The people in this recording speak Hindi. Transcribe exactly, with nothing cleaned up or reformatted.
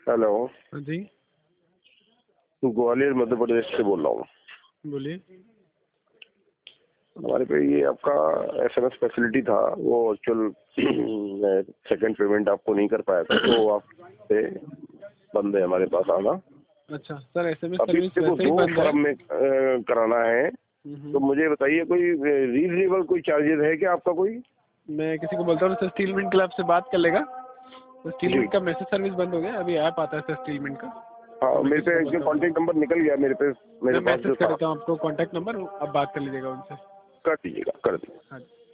हेलो। हाँ जी, ग्वालियर मध्य प्रदेश से बोल रहा हूँ। बोलिए। हमारे पे ये आपका एसएमएस फैसिलिटी था, वो एक्चुअल सेकंड पेमेंट आपको नहीं कर पाया था, तो आप पे बंद है हमारे पास आना। अच्छा सर, एसएमएस अभी सर्विस देखो वैसे ही दो बंद है। फॉर्म में अ, कराना है, हम्म, तो मुझे बताइए कोई रीजनेबल कोई चार्जेस है क्या आपका कोई? मैं किसी को बोलता हूँ सर, स्टील मिंट क्लब से बात कर लेगा। तो स्टील जी मिंट का मैसेज सर्विस बंद हो गया, अभी ऐप आता है सर स्टील मिंट का। तो हाँ, मैं मेरे किसी को पे बोलता हूँ, कॉन्टेक्ट नंबर निकल गया मेरे पे, मेरे मैं पास मैसेज जो कर था। देता हूँ आपको कॉन्टैक्ट नंबर, अब बात कर लीजिएगा उनसे। कर दीजिएगा, कर दीजिएगा। हाँ जी।